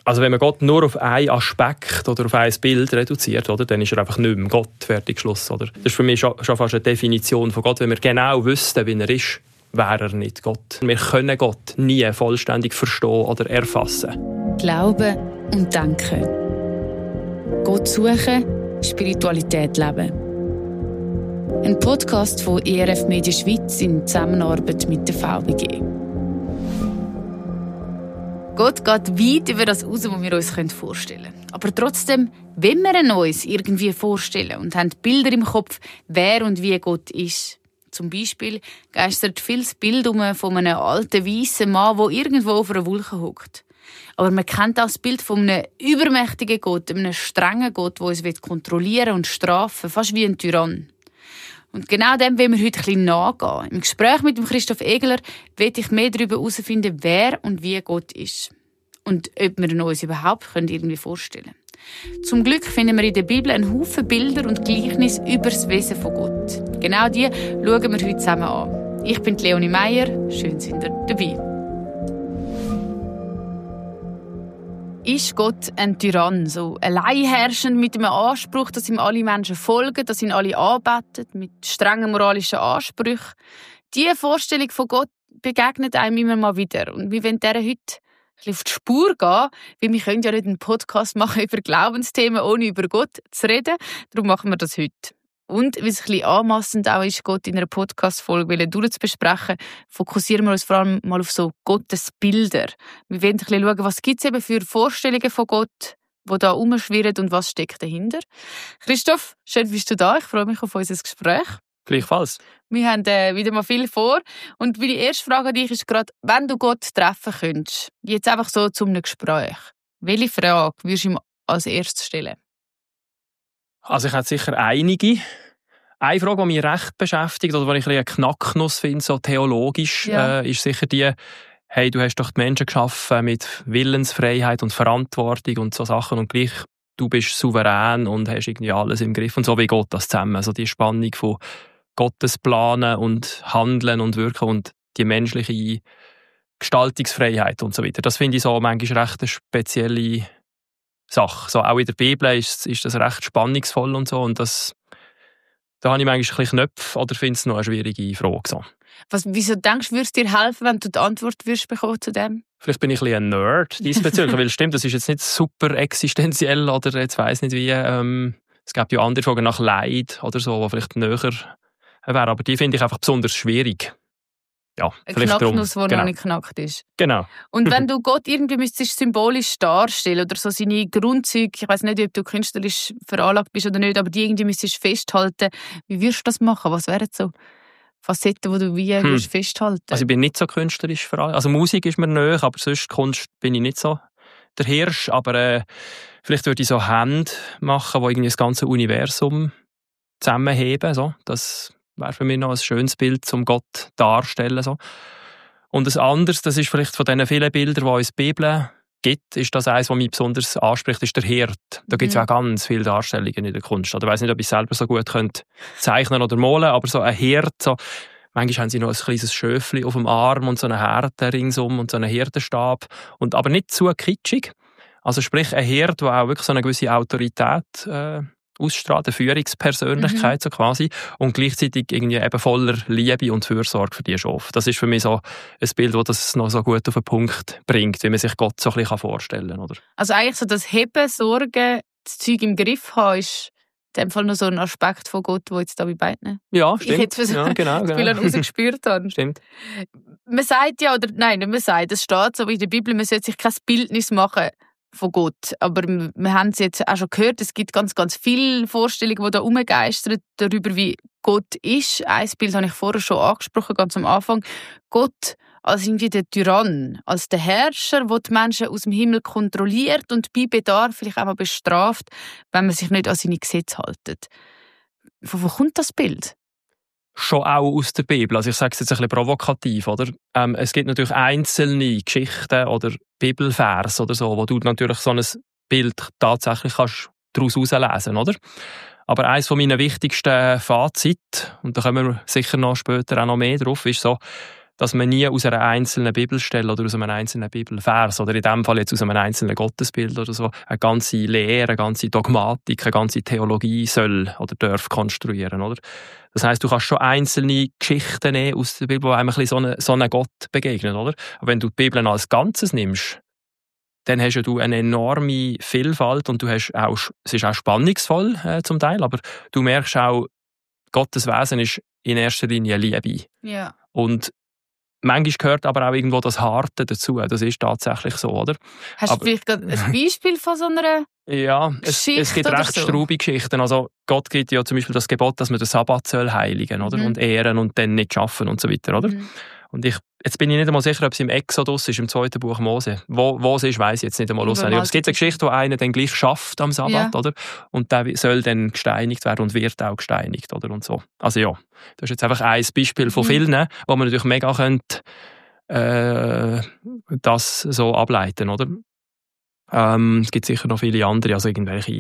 Also wenn man Gott nur auf einen Aspekt oder auf ein Bild reduziert, oder, dann ist er einfach nicht mehr Gott, fertig, Schluss. Oder? Das ist für mich schon fast eine Definition von Gott. Wenn wir genau wüssten, wie er ist, wäre er nicht Gott. Wir können Gott nie vollständig verstehen oder erfassen. Glauben und denken. Gott suchen, Spiritualität leben. Ein Podcast von ERF Media Schweiz in Zusammenarbeit mit der VBG. Gott geht weit über das raus, was wir uns vorstellen können. Aber trotzdem, wenn wir ihn uns irgendwie vorstellen und haben Bilder im Kopf, wer und wie Gott ist. Zum Beispiel geistert viel das Bild von einem alten, weißen Mann, der irgendwo auf einer Wolke hockt. Aber man kennt auch das Bild von einem übermächtigen Gott, einem strengen Gott, der uns kontrollieren und strafen, fast wie ein Tyrann. Und genau dem wollen wir heute ein bisschen nachgehen. Im Gespräch mit dem Christoph Egler will ich mehr darüber herausfinden, wer und wie Gott ist. Und ob wir ihn uns überhaupt irgendwie vorstellen können. Zum Glück finden wir in der Bibel einen Haufen Bilder und Gleichnisse über das Wesen von Gott. Genau die schauen wir heute zusammen an. Ich bin Leonie Meier, schön sind ihr dabei. Ist Gott ein Tyrann, so alleinherrschend mit einem Anspruch, dass ihm alle Menschen folgen, dass ihn alle anbeten, mit strengen moralischen Ansprüchen? Diese Vorstellung von Gott begegnet einem immer mal wieder. Und wir wollen dieser heute ein bisschen auf die Spur gehen, weil wir können ja nicht einen Podcast machen über Glaubensthemen, ohne über Gott zu reden. Darum machen wir das heute. Und weil es ein bisschen anmassend auch ist, Gott in einer Podcast-Folge durchzubesprechen, fokussieren wir uns vor allem mal auf so Gottesbilder. Wir wollen ein bisschen schauen, was gibt es eben für Vorstellungen von Gott, die da rumschwirren und was steckt dahinter. Christoph, schön bist du da. Ich freue mich auf unser Gespräch. Gleichfalls. Wir haben wieder mal viel vor. Und meine erste Frage an dich ist gerade, wenn du Gott treffen könntest, jetzt einfach so zu einem Gespräch, welche Frage würdest du ihm als erstes stellen? Also ich habe sicher einige. Eine Frage, die mich recht beschäftigt oder die ich einen Knacknuss finde, so theologisch, ist sicher die, hey, du hast doch die Menschen geschaffen mit Willensfreiheit und Verantwortung und so Sachen und gleich, du bist souverän und hast irgendwie alles im Griff und so wie Gott das zusammen. Also die Spannung von Gottes Planen und Handeln und Wirken und die menschliche Gestaltungsfreiheit und so weiter. Das finde ich so manchmal recht eine spezielle Sache. So, auch in der Bibel ist das recht spannungsvoll und so. Und da habe ich manchmal ein bisschen Knöpfe oder finde es noch eine schwierige Frage. So. Wieso denkst du, würde es dir helfen, wenn du die Antwort würdest bekommen zu dem? Vielleicht bin ich ein bisschen ein Nerd diesbezüglich, weil stimmt, das ist jetzt nicht super existenziell oder jetzt weiss nicht wie. Es gibt ja andere Fragen nach Leid oder so, die vielleicht näher wären. Aber die finde ich einfach besonders schwierig. Ja, ein Knacknuss, der noch nicht knackt ist. Genau. Und wenn du Gott irgendwie müsstest symbolisch darstellen oder so seine Grundzüge, ich weiss nicht, ob du künstlerisch veranlagt bist oder nicht, aber die irgendwie müsstest festhalten, wie würdest du das machen? Was wären so Facetten, die du würdest festhalten? Also ich bin nicht so künstlerisch veranlagt. Also Musik ist mir nahe, aber sonst Kunst bin ich nicht so der Hirsch. Aber vielleicht würde ich so Hände machen, die irgendwie das ganze Universum zusammenheben. So. Das wäre für mich noch ein schönes Bild, zum Gott darstellen. So. Und ein anderes, das ist vielleicht von diesen vielen Bildern, die uns die Bibel gibt, ist das eines, was mich besonders anspricht, ist der Hirt. Da gibt es auch ganz viele Darstellungen in der Kunst. Ich weiss nicht, ob ich selber so gut zeichnen oder malen, aber so ein Hirt, so, manchmal haben sie noch ein kleines Schöfli auf dem Arm und so eine Härte ringsum und so einen Hirtenstab. Aber nicht zu kitschig. Also sprich, ein Hirt, der auch wirklich so eine gewisse Autorität ausstrahlt, eine Führungspersönlichkeit so quasi und gleichzeitig irgendwie eben voller Liebe und Fürsorge für die Schafe. Das ist für mich so ein Bild, das das noch so gut auf den Punkt bringt, wie man sich Gott so ein bisschen vorstellen kann. Oder? Also eigentlich so das Heben, Sorgen, das Zeug im Griff haben, ist in dem Fall noch so ein Aspekt von Gott, der jetzt da bei beiden ja, stimmt. Ich jetzt ja, genau. rausgespürt habe. Stimmt. Man sagt ja, oder nein, man sagt, es steht so wie in der Bibel, man sollte sich kein Bildnis machen von Gott. Aber wir haben es jetzt auch schon gehört, es gibt ganz, ganz viele Vorstellungen, die da herumgeistern, darüber, wie Gott ist. Ein Bild habe ich vorher schon angesprochen, ganz am Anfang. Gott als irgendwie der Tyrann, als der Herrscher, der die Menschen aus dem Himmel kontrolliert und bei Bedarf vielleicht auch mal bestraft, wenn man sich nicht an seine Gesetze hält. Von wo kommt das Bild? Schon auch aus der Bibel. Also ich sage es jetzt ein bisschen provokativ, oder? Es gibt natürlich einzelne Geschichten oder Bibelvers oder so, wo du natürlich so ein Bild tatsächlich kannst daraus herauslesen, oder? Aber eines von meinen wichtigsten Fazit, und da kommen wir sicher noch später auch noch mehr drauf, ist so, dass man nie aus einer einzelnen Bibelstelle oder aus einem einzelnen Bibelvers oder in dem Fall jetzt aus einem einzelnen Gottesbild oder so eine ganze Lehre, eine ganze Dogmatik, eine ganze Theologie soll oder darf konstruieren, oder? Das heisst, du kannst schon einzelne Geschichten nehmen aus der Bibel, die einem ein bisschen so einen Gott begegnen, oder? Aber wenn du die Bibel als Ganzes nimmst, dann hast du eine enorme Vielfalt und es ist auch spannungsvoll zum Teil, aber du merkst auch, Gottes Wesen ist in erster Linie Liebe. Ja. Und manchmal gehört aber auch irgendwo das Harte dazu. Das ist tatsächlich so, oder? Hast du vielleicht gerade ein Beispiel von so einer Ja, es gibt recht so? straube Geschichten. Also Gott gibt ja zum Beispiel das Gebot, dass man den Sabbat soll heiligen, oder? Und ehren und dann nicht schaffen und so weiter, oder? Und jetzt bin ich nicht einmal sicher, ob es im Exodus ist, im 2. Buch Mose. Wo es ist, weiss ich jetzt nicht einmal auswendig. Aber es gibt eine Geschichte, wo einer dann gleich schafft am Sabbat, oder? Und der soll dann gesteinigt werden und wird auch gesteinigt, oder? Und so. Also ja, das ist jetzt einfach ein Beispiel von vielen, wo man natürlich mega könnte, das so ableiten, oder? Es gibt sicher noch viele andere, also irgendwelche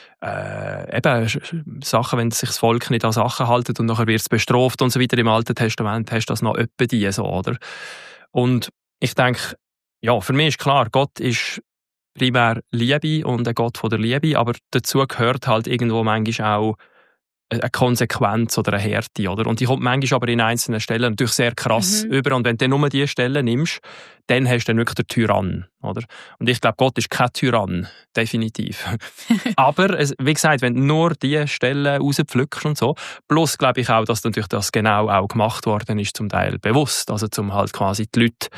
Sachen, wenn sich das Volk nicht an Sachen hält und nachher wird es bestraft und so weiter. Im Alten Testament hast du das noch öppe die so, oder? Und ich denke, ja, für mich ist klar, Gott ist primär Liebe und ein Gott von der Liebe, aber dazu gehört halt irgendwo manchmal auch eine Konsequenz oder eine Härte, oder? Und die kommt manchmal aber in einzelnen Stellen natürlich sehr krass über. Und wenn du nur diese Stellen nimmst, dann hast du dann wirklich den Tyrann, oder? Und ich glaube, Gott ist kein Tyrann, definitiv. Aber, wie gesagt, wenn du nur diese Stellen rauspflückst und so, plus glaube ich auch, dass natürlich das genau auch gemacht worden ist, zum Teil bewusst, also zum halt quasi die Leute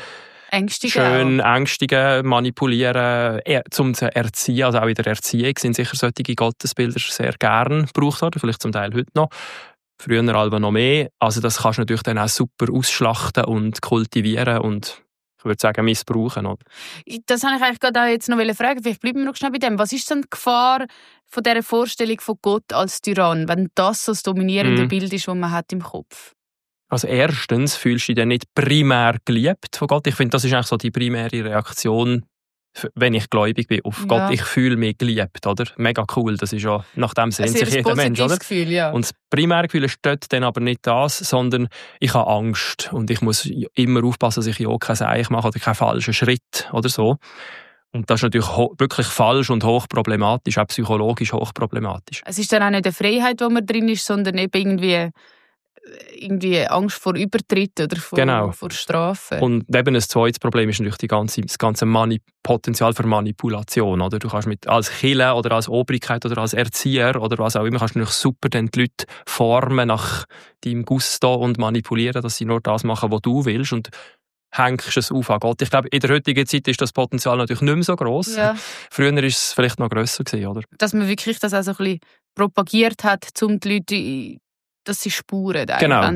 ängstigen, manipulieren, zum zu erziehen, also auch in der Erziehung sind sicher solche Gottesbilder sehr gern gebraucht worden, vielleicht zum Teil heute noch, früher aber noch mehr. Also das kannst du natürlich dann auch super ausschlachten und kultivieren und ich würde sagen missbrauchen. Oder? Das habe ich eigentlich gerade auch jetzt noch fragen, vielleicht bleiben wir noch schnell bei dem. Was ist denn die Gefahr von dieser Vorstellung von Gott als Tyrann, wenn das so das dominierende Bild ist, das man hat im Kopf? Also erstens fühlst du dich dann nicht primär geliebt von Gott. Ich finde, das ist eigentlich so die primäre Reaktion, wenn ich gläubig bin, auf Gott. Ich fühle mich geliebt, oder? Mega cool, das ist ja, nach dem sehnt sich jeder Mensch, oder? Gefühl, ja. Und das primäre Gefühl ist dort dann aber nicht das, sondern ich habe Angst und ich muss immer aufpassen, dass ich ja kein Seich mache oder keinen falschen Schritt oder so. Und das ist natürlich wirklich falsch und hochproblematisch, auch psychologisch hochproblematisch. Es ist dann auch nicht eine Freiheit, wo man drin ist, sondern eben irgendwie Angst vor Übertritt oder vor Strafen. Und eben ein zweites Problem ist natürlich das ganze Potenzial für Manipulation. Oder? Du kannst als Kirche oder als Obrigkeit oder als Erzieher oder was auch immer, kannst du natürlich super die Leute formen nach deinem Gusto und manipulieren, dass sie nur das machen, was du willst und hängst es auf an Gott. Ich glaube, in der heutigen Zeit ist das Potenzial natürlich nicht mehr so gross. Ja. Früher war es vielleicht noch grösser gewesen, oder? Dass man wirklich das auch so ein bisschen propagiert hat, um die Leute, dass sie spuren. Genau.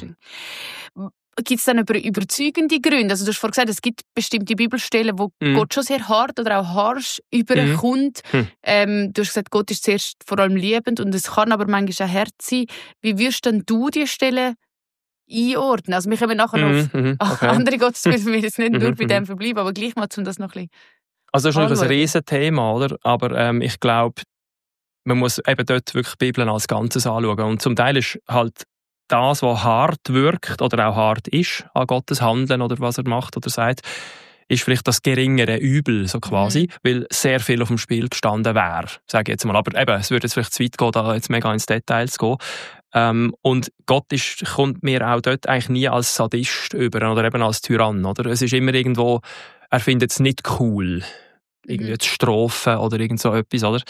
Gibt es dann überzeugende Gründe? Also du hast vorhin gesagt, es gibt bestimmte Bibelstellen, wo Gott schon sehr hart oder auch harsch überkommt. Du hast gesagt, Gott ist zuerst vor allem liebend und es kann aber manchmal auch hart sein. Wie würdest denn du diese Stellen einordnen? Also wir kommen nachher auf andere Gottesbilder, wir jetzt nicht nur bei dem verbleiben, aber gleich mal, um das noch ein bisschen also das ist natürlich ein Riesenthema, oder? Aber ich glaube, man muss eben dort wirklich die Bibel als Ganzes anschauen. Und zum Teil ist halt das, was hart wirkt oder auch hart ist an Gottes Handeln oder was er macht oder sagt, ist vielleicht das geringere Übel, so quasi, weil sehr viel auf dem Spiel gestanden wäre, sage ich jetzt mal. Aber eben, es würde jetzt vielleicht zu weit gehen, da jetzt mega ins Detail zu gehen. Und Gott kommt mir auch dort eigentlich nie als Sadist über oder eben als Tyrann. Oder? Es ist immer irgendwo, er findet es nicht cool, irgendwie zu strafen oder irgend so etwas, oder?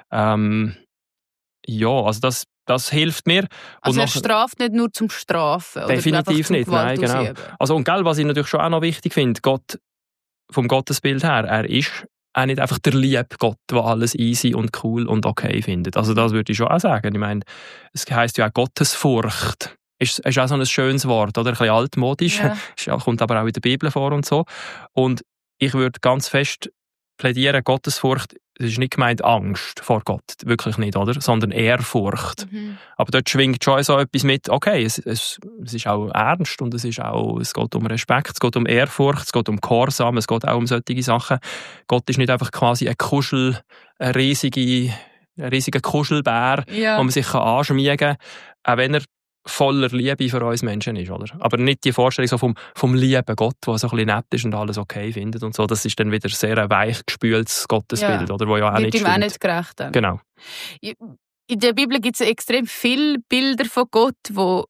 Ja, also das hilft mir. Also er straft nicht nur zum Strafen? Definitiv nicht, nein, genau. Also und gell, was ich natürlich schon auch noch wichtig finde, Gott, vom Gottesbild her, er ist auch nicht einfach der liebe Gott, der alles easy und cool und okay findet. Also das würde ich schon auch sagen. Ich meine, es heisst ja auch Gottesfurcht. Ist auch so ein schönes Wort, oder? Ein bisschen altmodisch. Ja. Kommt aber auch in der Bibel vor und so. Und ich würde ganz fest plädieren, Gottesfurcht, es ist nicht gemeint Angst vor Gott, wirklich nicht, oder? Sondern Ehrfurcht. Aber dort schwingt schon so etwas mit, okay, es ist auch ernst und es geht um Respekt, es geht um Ehrfurcht, es geht um Gehorsam, es geht auch um solche Sachen. Gott ist nicht einfach quasi ein riesiger Kuschelbär, wo man sich anschmiegen kann. Auch wenn er voller Liebe für uns Menschen ist, oder? Aber nicht die Vorstellung so vom lieben Gott, der so ein bisschen nett ist und alles okay findet und so. Das ist dann wieder sehr ein weichgespültes Gottesbild, oder? Wo ja auch nicht stimmt. Wird ihm auch nicht gerecht. Dann. Genau. In der Bibel gibt es extrem viele Bilder von Gott, wo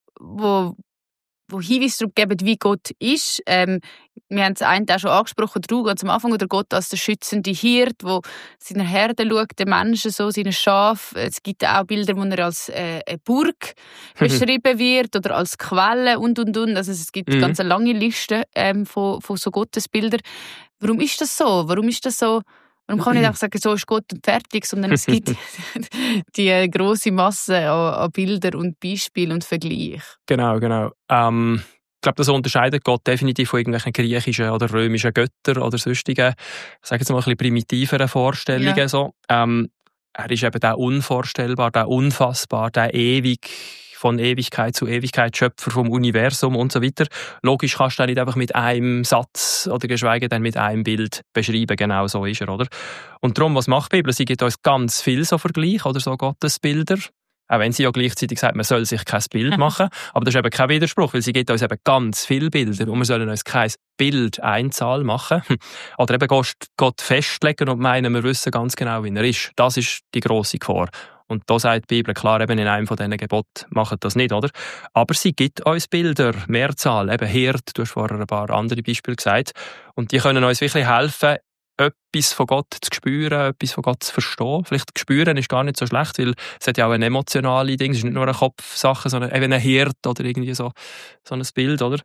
Hinweise darauf geben, wie Gott ist. Wir haben es einen auch schon angesprochen, ganz am Anfang, oder Gott als der schützende Hirt, der seiner Herde schaut, den Menschen so, seine Schafe. Es gibt auch Bilder, wo er als eine Burg beschrieben wird oder als Quelle und. Also es gibt eine ganz lange Liste von so Gottesbildern. Warum ist das so? Warum kann ich nicht einfach sagen, so ist Gott und fertig, sondern es gibt die grosse Masse an Bildern und Beispielen und Vergleichen. Genau. Ich glaube, das unterscheidet Gott definitiv von irgendwelchen griechischen oder römischen Göttern oder sonstigen, sagen wir mal, ein bisschen primitiveren Vorstellungen. Ja. So. Er ist eben der unvorstellbar, der unfassbar, der ewig, von Ewigkeit zu Ewigkeit, Schöpfer vom Universum und so weiter. Logisch kannst du das nicht einfach mit einem Satz oder geschweige denn mit einem Bild beschreiben. Genau so ist er, oder? Und darum, was macht die Bibel? Sie gibt uns ganz viel so Vergleich oder so Gottesbilder. Auch wenn sie ja gleichzeitig sagt, man soll sich kein Bild machen. Aber das ist eben kein Widerspruch, weil sie gibt uns eben ganz viele Bilder und wir sollen uns kein Bild Einzahl machen. Oder eben Gott festlegen und meinen, wir wissen ganz genau, wie er ist. Das ist die grosse Gefahr. Und da sagt die Bibel klar, eben in einem von diesen Geboten, macht das nicht, oder? Aber sie gibt uns Bilder, Mehrzahl, eben Hirt, du hast vorher ein paar andere Beispiele gesagt. Und die können uns wirklich helfen, etwas von Gott zu spüren, etwas von Gott zu verstehen. Vielleicht spüren ist gar nicht so schlecht, weil es hat ja auch eine emotionale Ding, es ist nicht nur eine Kopfsache, sondern eben ein Hirt oder irgendwie so ein Bild, oder?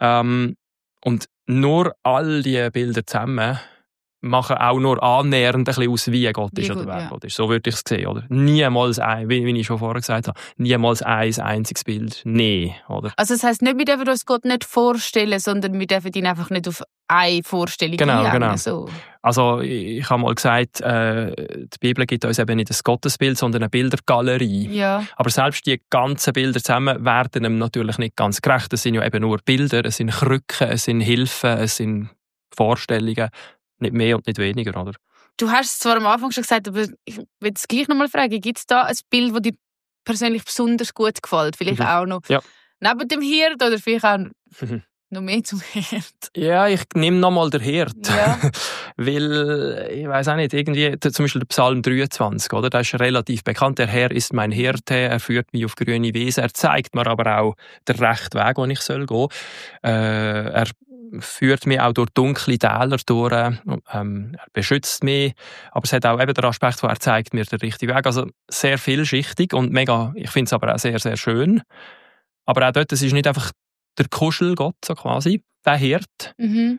Und nur all diese Bilder zusammen machen auch nur annähernd ein bisschen aus, wie Gott ist oder wer Gott ist. So würde ich es sehen, oder? Niemals wie ich schon vorher gesagt habe, niemals ein einziges Bild. Nee, oder? Also das heisst nicht, wir dürfen uns Gott nicht vorstellen, sondern wir dürfen ihn einfach nicht auf eine Vorstellung einhängen. Genau. So. Also ich habe mal gesagt, die Bibel gibt uns eben nicht ein Gottesbild, sondern eine Bildergalerie. Ja. Aber selbst die ganzen Bilder zusammen werden ihm natürlich nicht ganz gerecht. Es sind ja eben nur Bilder, es sind Krücken, es sind Hilfen, es sind Vorstellungen. Nicht mehr und nicht weniger, oder? Du hast es zwar am Anfang schon gesagt, aber ich will es gleich noch mal fragen. Gibt es da ein Bild, das dir persönlich besonders gut gefällt? Vielleicht auch noch neben dem Hirt oder vielleicht auch noch mehr zum Hirt? Ja, ich nehme noch mal den Hirt. Ja. Weil, ich weiss auch nicht, irgendwie, zum Beispiel der Psalm 23, oder? Der ist relativ bekannt. Der Herr ist mein Hirte, er führt mich auf grüne Wiese, er zeigt mir aber auch den rechten Weg, wo ich gehen soll. Er führt mich auch durch dunkle Täler durch, er beschützt mich, aber es hat auch eben den Aspekt, wo er zeigt mir den richtigen Weg. Also sehr vielschichtig und mega, ich finde es aber auch sehr, sehr schön. Aber auch dort, es ist nicht einfach der Kuschelgott, so quasi, der Hirt.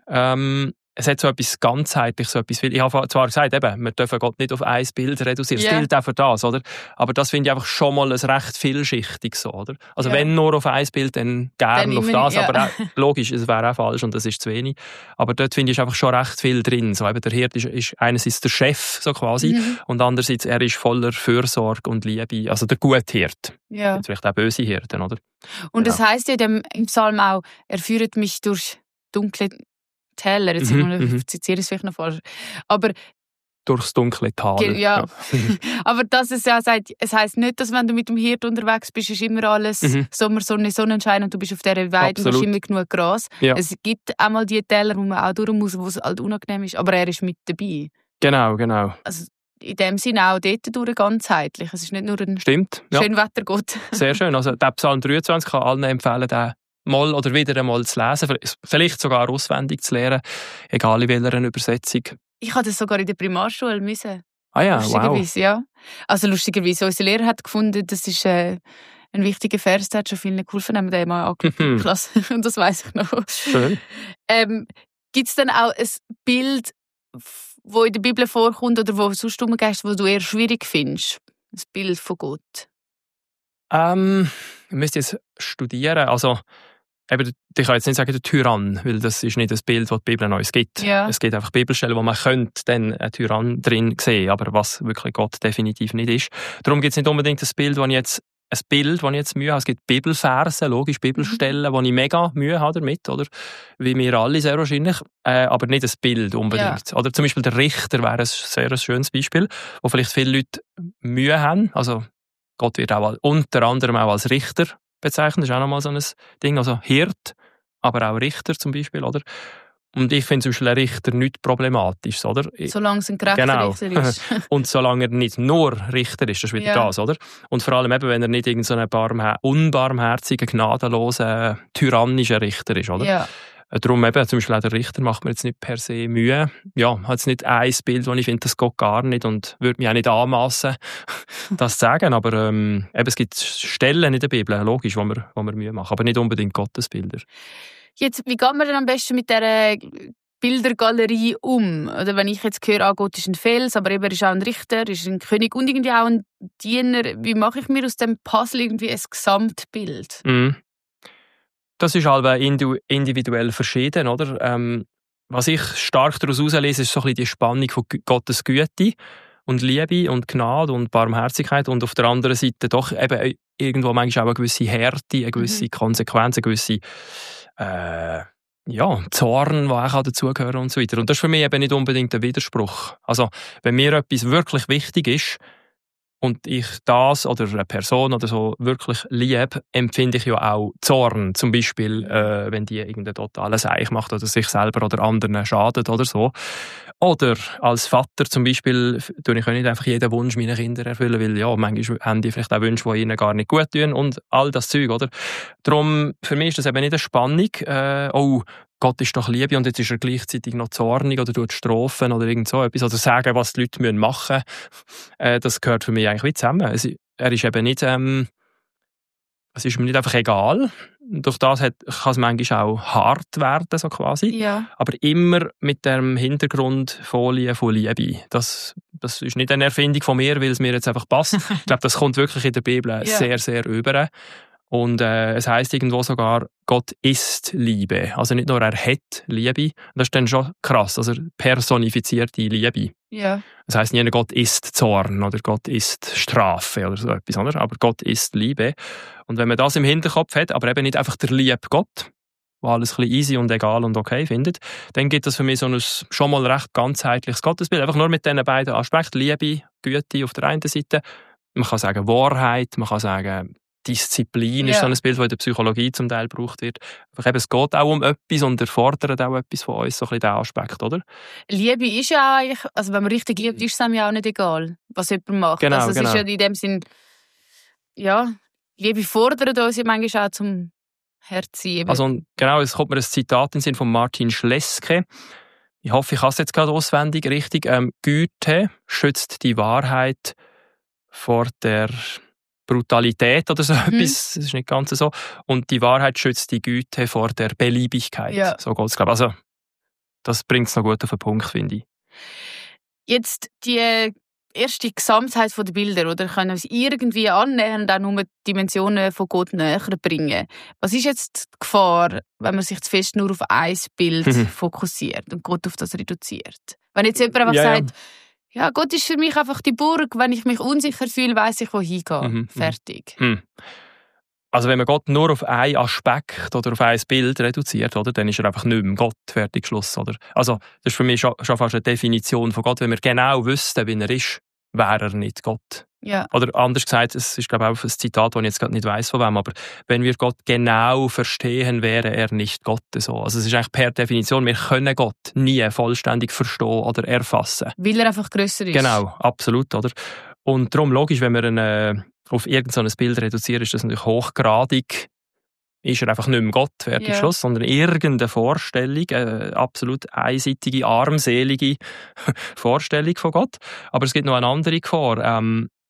Es hat so etwas ganzheitliches, so etwas. Ich habe zwar gesagt, eben, wir dürfen Gott nicht auf ein Bild reduzieren. Es gilt auch für das, oder? Aber das finde ich einfach schon mal ein recht vielschichtiges so, oder? Also wenn nur auf ein Bild, dann gerne auf das. Aber auch, logisch, es wäre auch falsch und das ist zu wenig. Aber dort finde ich einfach schon recht viel drin. So, eben der Hirt ist einerseits der Chef, so quasi, und andererseits, er ist voller Fürsorge und Liebe. Also der gute Hirt. Ja. Jetzt vielleicht auch böse Hirten, oder? Und das heisst ja im Psalm auch, er führt mich durch dunkle Täler, jetzt zitiere ich es vielleicht noch falsch. Aber durchs dunkle Tal. Ja. Aber dass es ja sagt, es heisst nicht, dass wenn du mit dem Hirt unterwegs bist, ist immer alles Sommer, Sonne, Sonnenschein und du bist auf dieser Weide und hast immer genug Gras. Ja. Es gibt auch mal die Täler, wo man auch durch muss, wo es halt unangenehm ist, aber er ist mit dabei. Genau. Also in dem Sinne auch dort durch ganzheitlich. Es ist nicht nur ein Schönwettergott. Sehr schön. Also der Psalm 23 kann allen empfehlen, den mal oder wieder einmal zu lesen, vielleicht sogar auswendig zu lernen, egal in welcher Übersetzung. Ich hatte das sogar in der Primarschule müssen. Ah ja, lustigerweise, ja. Also lustigerweise, unser Lehrer hat gefunden, das ist ein wichtiger Vers, der hat schon vielen geholfen, haben wir den mal angeschaut in der Klasse. Und das weiss ich noch. Schön. Gibt es dann auch ein Bild, das in der Bibel vorkommt oder wo sonst rumgehst, wo du eher schwierig findest? Ein Bild von Gott? Ich müsste jetzt studieren. Also, eben, ich kann jetzt nicht sagen, der Tyrann, weil das ist nicht das Bild, das die Bibel uns gibt. Ja. Es gibt einfach Bibelstellen, wo man könnte dann einen Tyrann drin sehen, aber was wirklich Gott definitiv nicht ist. Darum gibt es nicht unbedingt das Bild, wo ich jetzt Mühe habe. Es gibt Bibelverse, logisch Bibelstellen, wo ich mega Mühe habe damit, oder? Wie wir alle sehr wahrscheinlich. Aber nicht das Bild unbedingt. Ja. Oder zum Beispiel der Richter wäre ein sehr schönes Beispiel, wo vielleicht viele Leute Mühe haben. Also Gott wird auch unter anderem auch als Richter bezeichnen. Das ist auch nochmal so ein Ding. Also Hirt, aber auch Richter zum Beispiel, oder? Und ich finde zum Beispiel ein Richter nicht problematisch, oder? Solange es ein gerechter Richter ist. Und solange er nicht nur Richter ist, das ist wieder das, oder? Und vor allem eben, wenn er nicht irgendein so unbarmherziger, gnadenloser, tyrannischer Richter ist, oder? Ja. Darum eben, zum Beispiel auch der Richter macht mir jetzt nicht per se Mühe. Ja, hat jetzt nicht ein Bild, wo ich finde, das geht gar nicht und würde mich auch nicht anmassen, das zu sagen. Aber eben, es gibt Stellen in der Bibel, logisch, wo wir Mühe machen, aber nicht unbedingt Gottesbilder. Jetzt, wie geht man denn am besten mit dieser Bildergalerie um? Oder wenn ich jetzt höre, Gott ist ein Fels, aber eben er ist auch ein Richter, ist ein König und irgendwie auch ein Diener. Wie mache ich mir aus dem Puzzle irgendwie ein Gesamtbild? Das ist halt individuell verschieden, oder? Was ich stark daraus herauslese, ist so ein bisschen die Spannung von Gottes Güte und Liebe und Gnade und Barmherzigkeit und auf der anderen Seite doch eben irgendwo manchmal auch eine gewisse Härte, eine gewisse Konsequenz, eine gewisse Zorn, die auch dazugehören und so weiter. Und das ist für mich eben nicht unbedingt ein Widerspruch. Also, wenn mir etwas wirklich wichtig ist und ich das oder eine Person oder so wirklich liebe, empfinde ich ja auch Zorn. Zum Beispiel, wenn die irgendeinen totalen Seich macht oder sich selber oder anderen schadet oder so. Oder als Vater zum Beispiel tue ich nicht einfach jeden Wunsch meiner Kinder erfüllen, weil ja, manchmal haben die vielleicht auch Wünsche, die ihnen gar nicht gut tun und all das Zeug, oder? Darum, für mich ist das eben nicht eine Spannung. Gott ist doch Liebe und jetzt ist er gleichzeitig noch zornig oder tut strafen oder irgend so etwas oder sagen, was die Leute machen müssen. Das gehört für mich eigentlich wie zusammen. Er ist eben nicht, es ist mir nicht einfach egal. Durch das kann es manchmal auch hart werden, so quasi. Ja. Aber immer mit dem Hintergrundfolie von Liebe. Das ist nicht eine Erfindung von mir, weil es mir jetzt einfach passt. Ich glaube, das kommt wirklich in der Bibel sehr, sehr rüber. Und es heisst irgendwo sogar, Gott ist Liebe. Also nicht nur er hat Liebe. Das ist dann schon krass. Also personifizierte Liebe. Ja. Das heisst nicht, Gott ist Zorn oder Gott ist Strafe oder so etwas, oder? Aber Gott ist Liebe. Und wenn man das im Hinterkopf hat, aber eben nicht einfach der liebe Gott, der alles ein bisschen easy und egal und okay findet, dann gibt es für mich so ein schon mal recht ganzheitliches Gottesbild. Einfach nur mit diesen beiden Aspekten. Liebe, Güte auf der einen Seite. Man kann sagen Wahrheit, man kann sagen Disziplin ist so ein Bild, das in der Psychologie zum Teil gebraucht wird. Einfach eben, es geht auch um etwas und erfordert auch etwas von uns, so ein bisschen der Aspekt, oder? Liebe ist ja eigentlich, also wenn man richtig liebt, ist es einem ja auch nicht egal, was jemand macht. Genau, also es ist ja in dem Sinn, ja, Liebe fordert uns ja manchmal auch zum Herziehen. Also genau, es kommt mir ein Zitat in den Sinn von Martin Schleske. Ich hoffe, ich habe es jetzt gerade auswendig richtig. Güte schützt die Wahrheit vor der Brutalität oder so etwas, das ist nicht ganz so. Und die Wahrheit schützt die Güte vor der Beliebigkeit. Ja. So geht es, glaube ich. Also, das bringt es noch gut auf den Punkt, finde ich. Jetzt die erste Gesamtheit der Bilder, oder können uns irgendwie annähernd auch nur Dimensionen von Gott näher bringen. Was ist jetzt die Gefahr, wenn man sich zu fest nur auf ein Bild fokussiert und Gott auf das reduziert? Wenn jetzt jemand einfach sagt, ja, Gott ist für mich einfach die Burg. Wenn ich mich unsicher fühle, weiss ich, wohin gehen. Fertig. Also wenn man Gott nur auf einen Aspekt oder auf ein Bild reduziert, oder, dann ist er einfach nicht mehr Gott. Fertig, Schluss. Oder? Also das ist für mich schon fast eine Definition von Gott. Wenn wir genau wüssten, wie er ist, wäre er nicht Gott. Ja. Oder anders gesagt, es ist glaube ich auch ein Zitat, das ich jetzt gerade nicht weiss von wem, aber wenn wir Gott genau verstehen, wäre er nicht Gott. So. Also es ist eigentlich per Definition, wir können Gott nie vollständig verstehen oder erfassen. Weil er einfach grösser ist. Genau, absolut. Oder? Und darum logisch, wenn wir ihn auf irgendein Bild reduzieren, ist das natürlich hochgradig, ist er einfach nicht mehr Gott, fertig, Schluss, sondern irgendeine Vorstellung, eine absolut einseitige, armselige Vorstellung von Gott. Aber es gibt noch eine andere Gefahr.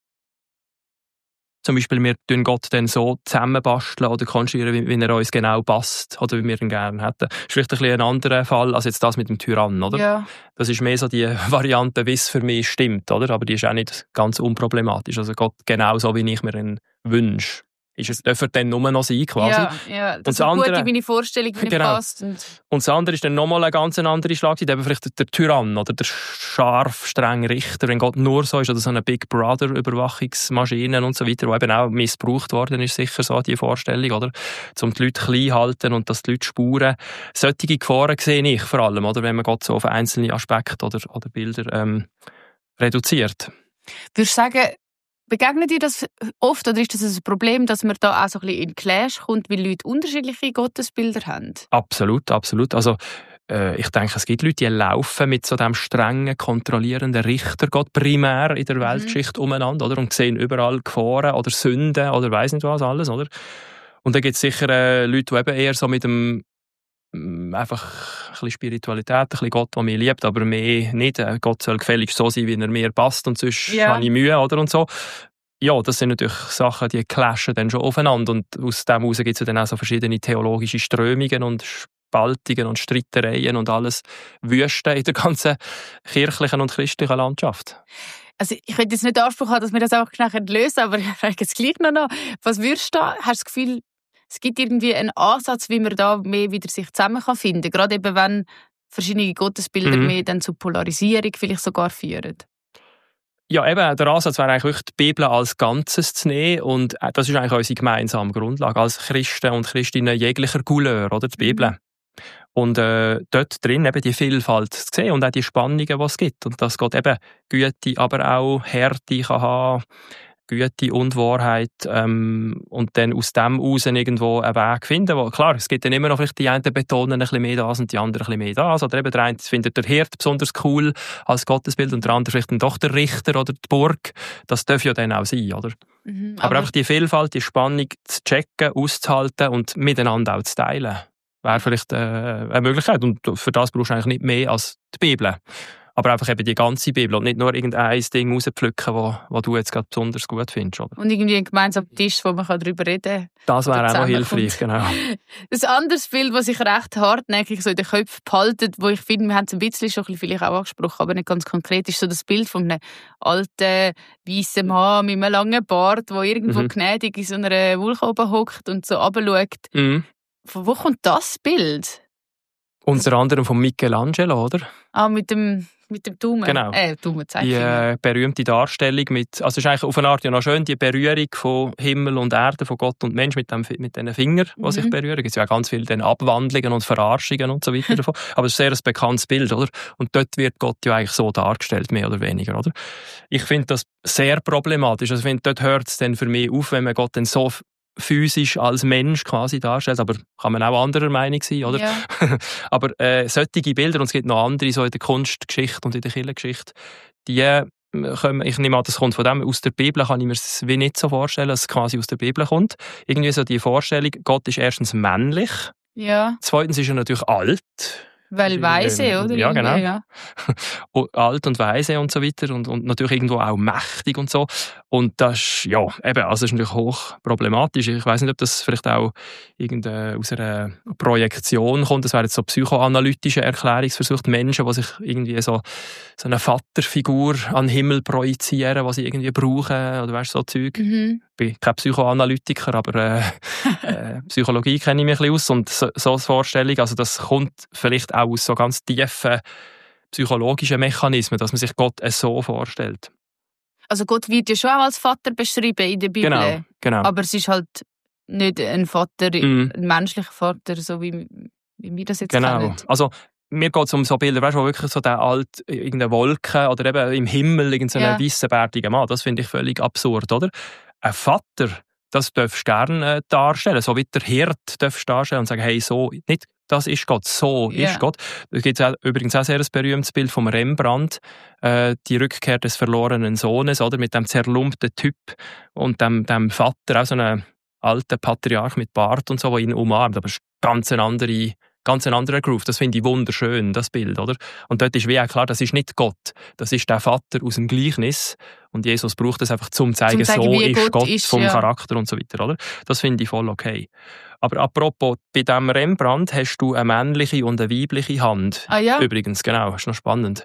Zum Beispiel, wir tun Gott dann so zusammenbasteln oder konstruieren, wie er uns genau passt oder wie wir ihn gerne hätten. Das ist vielleicht ein bisschen ein anderer Fall als jetzt das mit dem Tyrann, oder? Ja. Das ist mehr so die Variante, wie es für mich stimmt, oder? Aber die ist auch nicht ganz unproblematisch. Also Gott genau so, wie ich mir ihn wünsche. Darf er dann nur noch sein, quasi. Ja, das ist gut in meine Vorstellung, wie passt. Und das andere ist dann nochmal eine ganz andere Schlagseite, eben vielleicht der Tyrann oder der scharf, strenge Richter, wenn Gott nur so ist, oder so eine Big Brother-Überwachungsmaschine und so weiter, die eben auch missbraucht worden ist, sicher so, die Vorstellung, oder? Um die Leute klein halten und dass die Leute spuren. Solche Gefahren sehe ich vor allem, oder? Wenn man Gott so auf einzelne Aspekte oder Bilder reduziert. Würdest du sagen, Begegnet dir das oft oder ist das ein Problem, dass man da auch so ein bisschen in Clash kommt, weil Leute unterschiedliche Gottesbilder haben? Absolut, absolut. Also ich denke, es gibt Leute, die laufen mit so dem strengen, kontrollierenden Richtergott primär in der Weltgeschichte umeinander, oder? Und sehen überall Gefahren oder Sünden oder weiss nicht was alles, oder? Und dann gibt es sicher Leute, die eben eher so mit dem einfach ein bisschen Spiritualität, ein bisschen Gott, der mich liebt, aber mehr nicht. Gott soll gefälligst so sein, wie er mir passt und sonst habe ich Mühe, oder? Und so. Ja, das sind natürlich Sachen, die clashen dann schon aufeinander und aus dem heraus gibt es dann auch so verschiedene theologische Strömungen und Spaltungen und Streitereien und alles Wüste in der ganzen kirchlichen und christlichen Landschaft. Also ich könnte jetzt nicht den Anspruch haben, dass wir das einfach nachher lösen, aber ich frage jetzt gleich noch. Was würdest du da? Hast du das Gefühl, es gibt irgendwie einen Ansatz, wie man da mehr wieder sich zusammen finden kann? Gerade eben, wenn verschiedene Gottesbilder mehr dann zu Polarisierung vielleicht sogar führen. Ja, eben, der Ansatz wäre eigentlich wirklich, die Bibel als Ganzes zu nehmen und das ist eigentlich unsere gemeinsame Grundlage als Christen und Christinnen jeglicher Couleur, oder, die Bibel. Und dort drin eben die Vielfalt zu sehen und auch die Spannungen, die es gibt. Und dass Gott eben Güte, aber auch Härte kann haben, Güte und Wahrheit und dann aus dem heraus irgendwo einen Weg finden. Wo, klar, es gibt dann immer noch vielleicht die einen betonen ein bisschen mehr das und die anderen ein bisschen mehr das. Oder eben der eine findet der Hirt besonders cool als Gottesbild und der andere vielleicht dann doch der Richter oder die Burg. Das darf ja dann auch sein, oder? Aber einfach die Vielfalt, die Spannung zu checken, auszuhalten und miteinander auch zu teilen, wäre vielleicht eine Möglichkeit. Und für das brauchst du eigentlich nicht mehr als die Bibel. Aber einfach eben die ganze Bibel und nicht nur irgendein Ding rauspflücken, wo du jetzt gerade besonders gut findest. Oder? Und irgendwie einen gemeinsamen Tisch, wo man darüber reden kann. Das wäre auch noch hilfreich, genau. Ein anderes Bild, das sich recht hartnäckig so in den Köpfen behalten, wo ich finde, wir haben es ein bisschen schon vielleicht auch angesprochen, aber nicht ganz konkret, ist so das Bild von einem alten, weißen Mann mit einem langen Bart, der irgendwo gnädig in so einer Wolke oben hockt und so runterschaut. Von wo kommt das Bild? Unter anderem von Michelangelo, oder? Mit dem Daumen. Genau. Daumen-Zeichen. Die berühmte Darstellung mit, also es ist eigentlich auf eine Art ja noch schön, die Berührung von Himmel und Erde, von Gott und Mensch mit diesen Fingern, die sich berühren. Es gibt ja auch ganz viele Abwandlungen und Verarschungen und so weiter davon. Aber es ist ein sehr bekanntes Bild, oder? Und dort wird Gott ja eigentlich so dargestellt, mehr oder weniger, oder? Ich finde das sehr problematisch. Also ich finde, dort hört es dann für mich auf, wenn man Gott dann so physisch als Mensch quasi darstellt, aber kann man auch anderer Meinung sein, oder? Ja. Aber solche Bilder, und es gibt noch andere so in der Kunstgeschichte und in der Kirchengeschichte, die ich nehme an, das kommt von dem, aus der Bibel kann ich mir es wie nicht so vorstellen, dass es quasi aus der Bibel kommt. Irgendwie so die Vorstellung, Gott ist erstens männlich, zweitens ist er natürlich alt. Weil weise, oder? Ja, genau. Ja. Alt und weise und so weiter und natürlich irgendwo auch mächtig und so. Und das ist, ja, eben, also ist natürlich hoch problematisch. Ich weiss nicht, ob das vielleicht auch aus einer Projektion kommt. Das wäre jetzt so psychoanalytische Erklärungsversuche. Menschen, die sich irgendwie so eine Vaterfigur an den Himmel projizieren, die sie irgendwie brauchen, oder weißt, so Zeug. Ich bin kein Psychoanalytiker, aber Psychologie kenne ich mich ein bisschen aus. Und so eine Vorstellung, also das kommt vielleicht auch aus so ganz tiefen psychologischen Mechanismen, dass man sich Gott so vorstellt. Also Gott wird ja schon auch als Vater beschrieben in der Bibel. Genau. Aber es ist halt nicht ein Vater, ein menschlicher Vater, so wie wir das jetzt kennen. Also mir geht es um so Bilder, weißt du, wo wirklich so der alte, irgendeine Wolke oder eben im Himmel irgendein weissenbärtiger Mann, das finde ich völlig absurd, oder? Ein Vater, das darfst du gerne darstellen, so wie der Hirt darfst du darstellen und sagen, hey, so, nicht das ist Gott, so ist Gott. Es gibt übrigens auch sehr ein berühmtes Bild vom Rembrandt, die Rückkehr des verlorenen Sohnes, oder, mit dem zerlumpten Typ und dem Vater, auch so einem alten Patriarch mit Bart und so, der ihn umarmt, aber es ist ganz ein anderer Groove. Das finde ich wunderschön, das Bild, oder? Und dort ist wie auch klar, das ist nicht Gott. Das ist der Vater aus dem Gleichnis. Und Jesus braucht das einfach, um zu zeigen, so ist Gott vom Charakter und so weiter, oder? Das finde ich voll okay. Aber apropos, bei diesem Rembrandt hast du eine männliche und eine weibliche Hand. Ah ja? Übrigens, genau, ist noch spannend.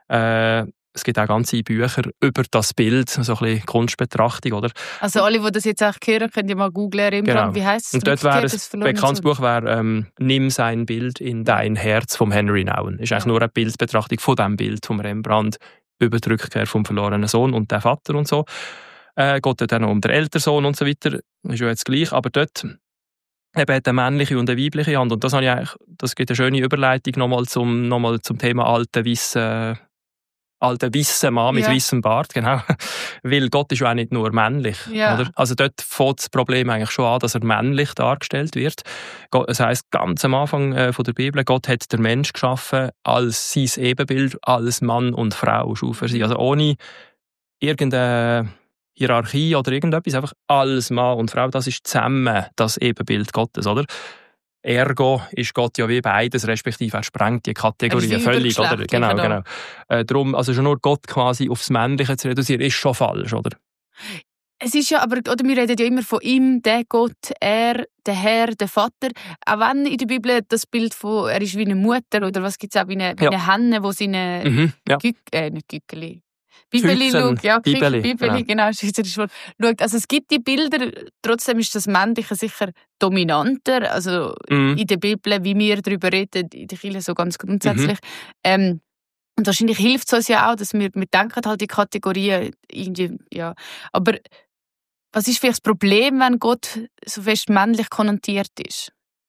Es gibt auch ganze Bücher über das Bild, so ein bisschen Kunstbetrachtung, oder? Also alle, die das jetzt auch hören, können ja mal googlen, Rembrandt, wie heisst es? Und dort wäre ein bekanntes Buch «Nimm sein Bild in dein Herz» von Henry Nouwen. Ist eigentlich nur eine Bildbetrachtung von diesem Bild vom Rembrandt über die Rückkehr vom verlorenen Sohn und der Vater und so. Geht dann auch um den älteren Sohn und so weiter. Ist ja jetzt gleich, aber dort eben eine männliche und eine weibliche Hand. Und das gibt eine schöne Überleitung nochmal zum Thema alter weissen Mann mit weissem Bart, genau. Weil Gott ist ja auch nicht nur männlich. Ja. Oder? Also dort fängt das Problem eigentlich schon an, dass er männlich dargestellt wird. Es heisst ganz am Anfang von der Bibel, Gott hat den Mensch geschaffen als sein Ebenbild, als Mann und Frau schuf er sie. Also ohne irgendeine Hierarchie oder irgendetwas, einfach als Mann und Frau, das ist zusammen das Ebenbild Gottes, oder? Ergo ist Gott ja wie beides, respektive er sprengt die Kategorien völlig, oder? Genau. Darum, also schon nur Gott quasi aufs Männliche zu reduzieren, ist schon falsch, oder? Es ist ja, aber oder wir reden ja immer von ihm, der Gott, er, der Herr, der Vater. Auch wenn in der Bibel das Bild von, er ist wie eine Mutter, oder was gibt es auch, wie eine Henne, die seine nicht Gückeli. Bibeli schaut, ja, Bibeli, genau, schweizerisch Wort. Schaut, also es gibt die Bilder, trotzdem ist das Männliche sicher dominanter, also in der Bibel, wie wir darüber reden, in der Kirche so ganz grundsätzlich. Und wahrscheinlich hilft es uns ja auch, dass wir denken halt die Kategorien irgendwie, ja. Aber was ist vielleicht das Problem, wenn Gott so fest männlich konnotiert ist?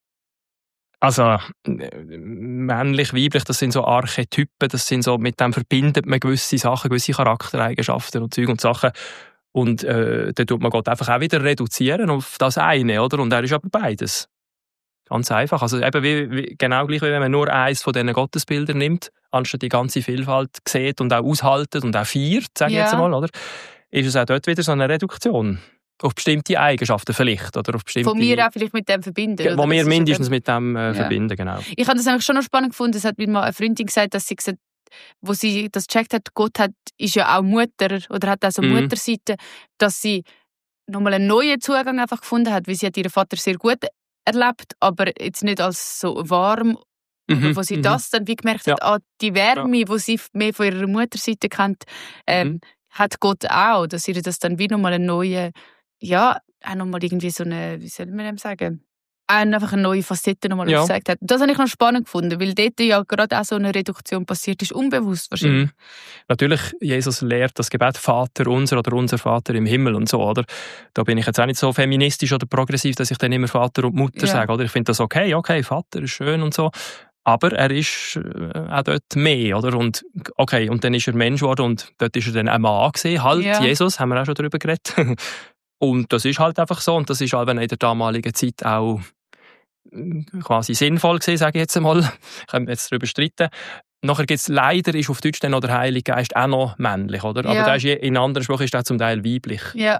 Also männlich, weiblich, das sind so Archetypen, das sind so, mit dem verbindet man gewisse Sachen, gewisse Charaktereigenschaften und Zeug und Sachen. Und dann tut man Gott einfach auch wieder reduzieren auf das eine, oder? Und er ist aber beides. Ganz einfach. Also eben genau gleich, wie wenn man nur eins von diesen Gottesbildern nimmt, anstatt die ganze Vielfalt sieht und auch aushaltet und auch feiert, sage ich jetzt mal, oder? Ist es auch dort wieder so eine Reduktion. Auf bestimmte Eigenschaften vielleicht. Oder auf bestimmte, von mir auch vielleicht mit dem verbinden. Wo wir mindestens mit dem verbinden, genau. Ich habe das eigentlich schon noch spannend gefunden. Es hat mir mal eine Freundin gesagt, dass sie gesagt, wo sie das gecheckt hat, Gott ist ja auch Mutter oder hat auch so Mutterseite, dass sie nochmal einen neuen Zugang einfach gefunden hat, weil sie hat ihren Vater sehr gut erlebt, aber jetzt nicht als so warm, wo sie das dann wie gemerkt hat, die Wärme, die sie mehr von ihrer Mutterseite kennt, hat Gott auch, dass ihr das dann wie nochmal eine neue, auch nochmal irgendwie so eine, wie soll man dem sagen, einfach eine neue Facette nochmal aufgezeigt hat. Das habe ich noch spannend gefunden, weil dort ja gerade auch so eine Reduktion passiert ist, unbewusst wahrscheinlich. Natürlich, Jesus lehrt das Gebet Vater unser oder unser Vater im Himmel und so, oder? Da bin ich jetzt auch nicht so feministisch oder progressiv, dass ich dann immer Vater und Mutter sage, oder? Ich finde das okay, Vater ist schön und so. Aber er ist auch dort mehr, oder? Und okay, und dann ist er Mensch geworden und dort ist er dann ein Mann gewesen, halt Jesus, haben wir auch schon darüber geredet. Und das ist halt einfach so und das ist halt in der damaligen Zeit auch quasi sinnvoll gewesen, sage ich jetzt einmal. Können wir jetzt darüber streiten. Nachher gibt es leider, ist auf Deutsch dann noch der Heilige Geist auch noch männlich, oder? Aber der ist in anderen Sprachen ist der zum Teil weiblich. Ja.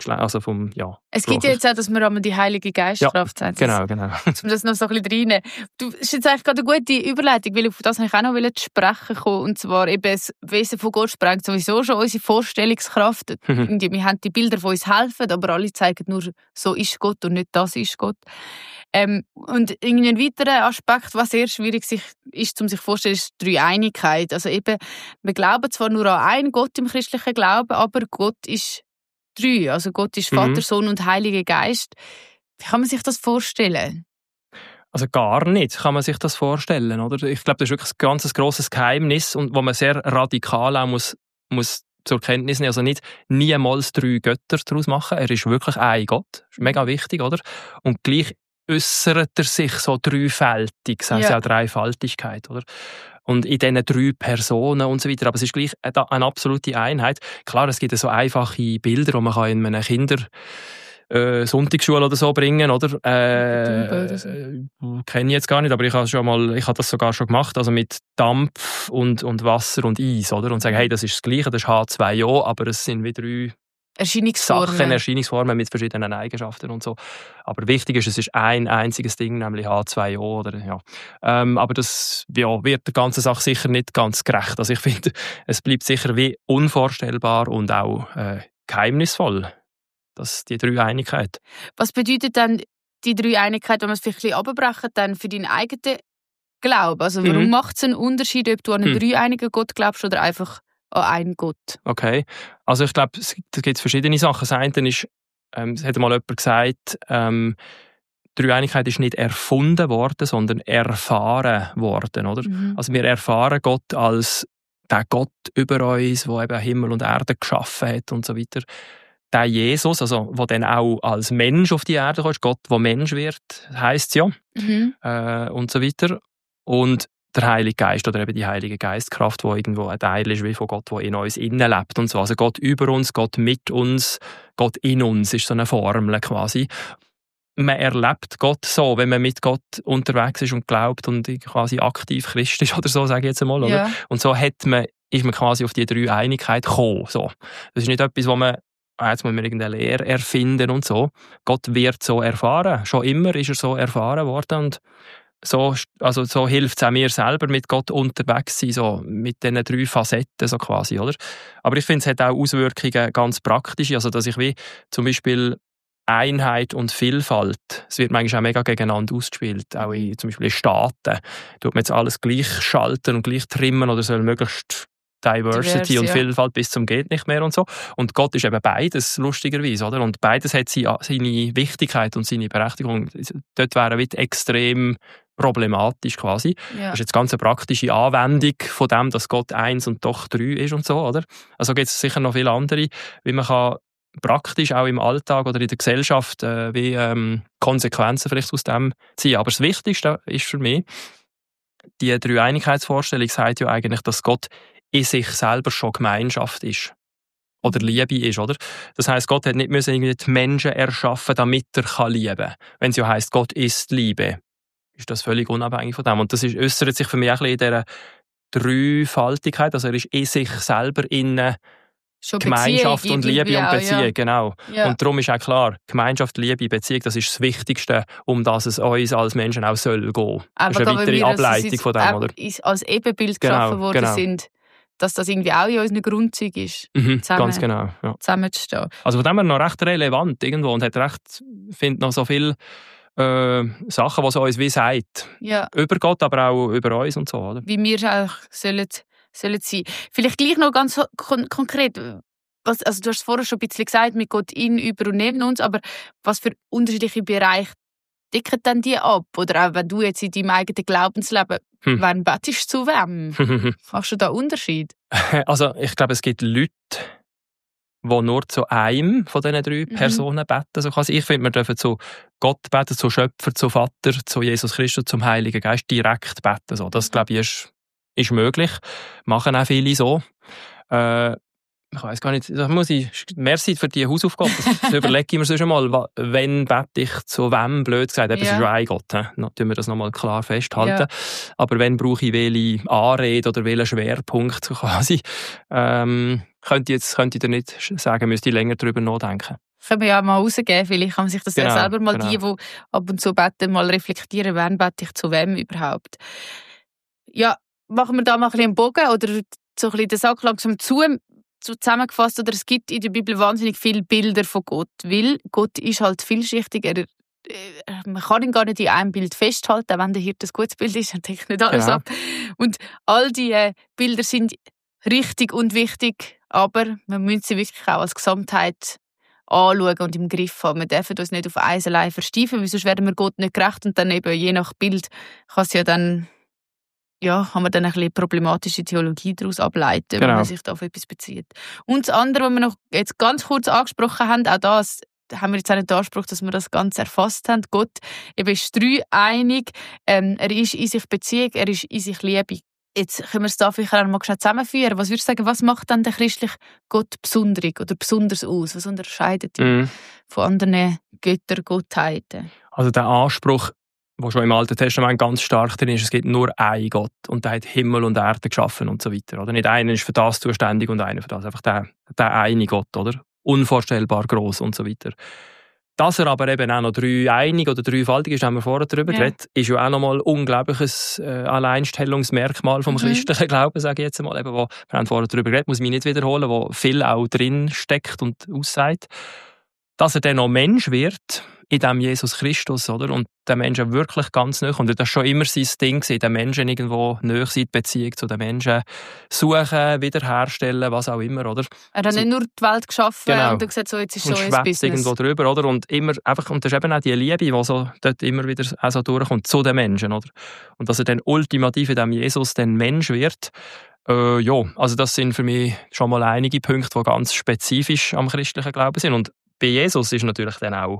Es gibt ja jetzt auch, dass man einmal die Heilige Geistkraft sagt. Genau. Um das noch so ein bisschen rein. Du hast jetzt eigentlich gerade eine gute Überleitung, weil auf das habe ich auch noch sprechen kommen. Und zwar eben das Wesen von Gott sprengt sowieso schon unsere Vorstellungskraft. Wir haben die Bilder, die uns helfen, aber alle zeigen nur, so ist Gott und nicht das ist Gott. Und ein weiterer Aspekt, was sehr schwierig ist, um sich vorzustellen, ist die Dreieinigkeit. Also eben, wir glauben zwar nur an einen Gott im christlichen Glauben, aber Gott ist drei. Also Gott ist Vater, Sohn und Heiliger Geist. Wie kann man sich das vorstellen? Also gar nicht kann man sich das vorstellen, oder? Ich glaube, das ist wirklich ein ganz grosses Geheimnis und wo man sehr radikal auch muss zur Kenntnis nehmen. Also nicht niemals 3 Götter daraus machen. Er ist wirklich ein Gott. Das ist mega wichtig, oder? Und gleich äußert er sich so dreifältig, das heisst auch Dreifaltigkeit, oder? Und in diesen 3 Personen und so weiter. Aber es ist gleich eine absolute Einheit. Klar, es gibt so einfache Bilder, die man in einer Sonntagsschule oder so bringen, oder? Kenne ich jetzt gar nicht, aber ich habe das sogar schon gemacht, also mit Dampf und Wasser und Eis, oder? Und sagen, hey, das ist das Gleiche, das ist H2O, aber es sind wie 3 Erscheinungsformen mit verschiedenen Eigenschaften und so. Aber wichtig ist, es ist ein einziges Ding, nämlich H2O. Oder, aber das wird der ganzen Sache sicher nicht ganz gerecht. Also ich finde, es bleibt sicher wie unvorstellbar und auch geheimnisvoll, die Dreieinigkeit. Was bedeutet dann die Dreieinigkeit, wenn man es vielleicht ein bisschen runterbrechen, dann für deinen eigenen Glauben? Also warum macht es einen Unterschied, ob du an einen dreieinigen Gott glaubst oder einfach an einen Gott? Okay, also ich glaube, da gibt es verschiedene Sachen. Das eine ist, es hat mal jemand gesagt, Dreieinigkeit ist nicht erfunden worden, sondern erfahren worden, oder? Also wir erfahren Gott als der Gott über uns, der eben Himmel und Erde geschaffen hat und so weiter. Der Jesus, also der dann auch als Mensch auf die Erde kommt, Gott, der Mensch wird, heisst es ja, und so weiter. Und der Heilige Geist oder eben die Heilige Geistkraft, die irgendwo ein Teil ist wie von Gott, der in uns innen lebt und so. Also Gott über uns, Gott mit uns, Gott in uns ist so eine Formel quasi. Man erlebt Gott so, wenn man mit Gott unterwegs ist und glaubt und quasi aktiv Christ ist oder so, sage ich jetzt einmal. Oder? Ja. Und so ist man quasi auf die Dreieinigkeit gekommen. So. Das ist nicht etwas, wo man jetzt muss man irgendeine Lehre erfinden und so. Gott wird so erfahren. Schon immer ist er so erfahren worden und so hilft es auch mir selber, mit Gott unterwegs zu sein, so mit diesen 3 Facetten so quasi, oder? Aber ich finde, es hat auch Auswirkungen ganz praktische, also dass ich wie zum Beispiel Einheit und Vielfalt, es wird manchmal auch mega gegeneinander ausgespielt, auch zum Beispiel in Staaten, tut man jetzt alles gleich schalten und gleich trimmen oder soll möglichst Diversity und Vielfalt bis zum geht nicht mehr und so. Und Gott ist eben beides, lustigerweise, oder? Und beides hat seine Wichtigkeit und seine Berechtigung. Dort wäre es extrem problematisch quasi. Ja. Das ist jetzt ganz eine praktische Anwendung von dem, dass Gott 1 und doch 3 ist und so, oder? Also gibt es sicher noch viele andere, wie man kann praktisch auch im Alltag oder in der Gesellschaft Konsequenzen vielleicht aus dem ziehen. Aber das Wichtigste ist für mich, die Dreieinigkeitsvorstellung sagt ja eigentlich, dass Gott in sich selber schon Gemeinschaft ist. Oder Liebe ist, oder? Das heisst, Gott hat nicht irgendwie die Menschen erschaffen, damit er lieben kann. Wenn es ja heisst, Gott ist Liebe, ist das völlig unabhängig von dem. Und das äußert sich für mich ein bisschen in dieser Dreifaltigkeit. Also er ist in sich selber in Gemeinschaft und Liebe und Beziehung, ja. Genau. Ja. Und darum ist auch klar, Gemeinschaft, Liebe, Beziehung, das ist das Wichtigste, um das es uns als Menschen auch soll gehen. Das ist eine weitere Ableitung von dem, oder? Als Ebenbild geschaffen worden sind, dass das irgendwie auch in unseren Grundzügen ist. Ganz genau. Ja. Zusammenzustehen. Also von dem her noch recht relevant irgendwo und hat recht, finde noch so viele Sachen, die es uns wie sagt. Ja. Über Gott, aber auch über uns und so, oder? Wie wir auch sollen sein. Vielleicht gleich noch ganz konkret, also du hast es vorher schon ein bisschen gesagt, mit Gott in, über und neben uns, aber was für unterschiedliche Bereiche decken denn die ab? Oder auch wenn du jetzt in deinem eigenen Glaubensleben, wann betest du zu wem? Machst du da Unterschied? Also ich glaube, es gibt Leute, die nur zu einem von diesen 3 Personen beten. Also ich finde, wir dürfen zu Gott beten, zu Schöpfer, zu Vater, zu Jesus Christus, zum Heiligen Geist direkt beten. So. Das, glaube ich, ist möglich. Machen auch viele so. Ich weiss gar nicht, merci für die Hausaufgabe. Das überlege ich mir sonst mal, wenn bete ich zu wem, blöd gesagt, es ist ja ein Gott. Dann tun wir das nochmal klar festhalten. Ja. Aber wenn brauche ich welche Anrede oder welchen Schwerpunkt quasi, könnte ich dir nicht sagen, müsste ich länger darüber nachdenken. Können wir ja mal rausgeben, vielleicht kann man sich das ja selber mal, die ab und zu beten, mal reflektieren, wann bete ich zu wem überhaupt. Ja, machen wir da mal ein bisschen einen Bogen oder so ein bisschen den Sack langsam zusammengefasst, oder es gibt in der Bibel wahnsinnig viele Bilder von Gott, weil Gott ist halt vielschichtig, man kann ihn gar nicht in einem Bild festhalten, wenn der Hirte ein gutes Bild ist, dann deckt nicht alles ab. Und all diese Bilder sind richtig und wichtig, aber man muss sie wirklich auch als Gesamtheit anschauen und im Griff haben. Wir dürfen uns nicht auf eins allein versteifen, weil sonst werden wir Gott nicht gerecht und dann eben je nach Bild kann man dann ein bisschen problematische Theologie daraus ableiten, wenn man sich da auf etwas bezieht. Und das andere, was wir noch jetzt ganz kurz angesprochen haben, auch das haben wir jetzt auch nicht den Anspruch, dass wir das Ganze erfasst haben. Gott eben ist dreieinig, er ist in sich Beziehung, er ist in sich Liebe. Jetzt können wir es da vielleicht auch mal schnell zusammenführen. Was würdest du sagen, was macht dann der christliche Gott besonderig oder besonders aus? Was unterscheidet ihn von anderen Göttergottheiten? Also der Anspruch, der schon im Alten Testament ganz stark drin ist, es gibt nur einen Gott und der hat Himmel und Erde geschaffen und so weiter. Oder? Nicht einer ist für das zuständig und einer für das. Einfach der eine Gott, oder? Unvorstellbar gross und so weiter. Dass er aber eben auch noch dreieinig oder dreifaltig ist, haben wir vorher darüber geredet, ist ja auch nochmal ein unglaubliches Alleinstellungsmerkmal vom christlichen Glauben, sage ich jetzt einmal. Eben, wir haben vorher darüber geredet, muss ich mich nicht wiederholen, wo viel auch drin steckt und aussagt. Dass er dann noch Mensch wird, in dem Jesus Christus, oder? Und der Menschen wirklich ganz nahe kommt. Das war schon immer sein Ding, den Menschen irgendwo nahe sein, die Beziehung zu den Menschen suchen, wiederherstellen, was auch immer, oder? Er hat nicht nur die Welt geschaffen und gesagt, so, jetzt ist schon ein Business. Irgendwo drüber, oder? Und immer einfach, und das ist eben auch die Liebe, die so dort immer wieder auch so durchkommt, zu den Menschen, oder? Und dass er dann ultimativ in dem Jesus dann Mensch wird, also das sind für mich schon mal einige Punkte, die ganz spezifisch am christlichen Glauben sind. Und bei Jesus ist natürlich dann auch